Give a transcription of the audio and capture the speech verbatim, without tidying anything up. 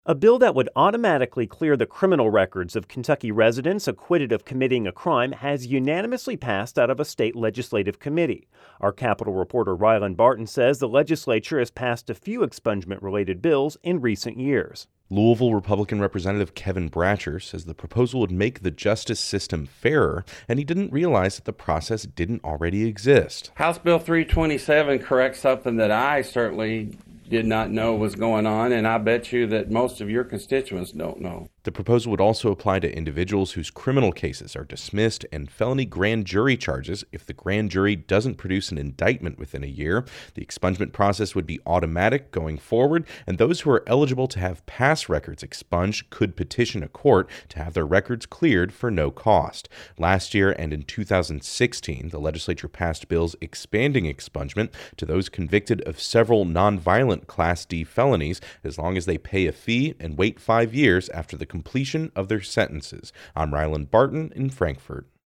A bill that would automatically clear the criminal records of Kentucky residents acquitted of committing a crime has unanimously passed out of a state legislative committee. Our Capitol reporter Rylan Barton says the legislature has passed a few expungement-related bills in recent years. Louisville Republican Representative Kevin Bratcher says the proposal would make the justice system fairer, and he didn't realize that the process didn't already exist. House Bill three twenty-seven corrects something that I certainly did not know was going on, and I bet you that most of your constituents don't know. The proposal would also apply to individuals whose criminal cases are dismissed and felony grand jury charges if the grand jury doesn't produce an indictment within a year. The expungement process would be automatic going forward, and those who are eligible to have past records expunged could petition a court to have their records cleared for no cost. Last year and in two thousand sixteen, the legislature passed bills expanding expungement to those convicted of several nonviolent Class D felonies as long as they pay a fee and wait five years after the completion of their sentences. I'm Rylan Barton in Frankfort.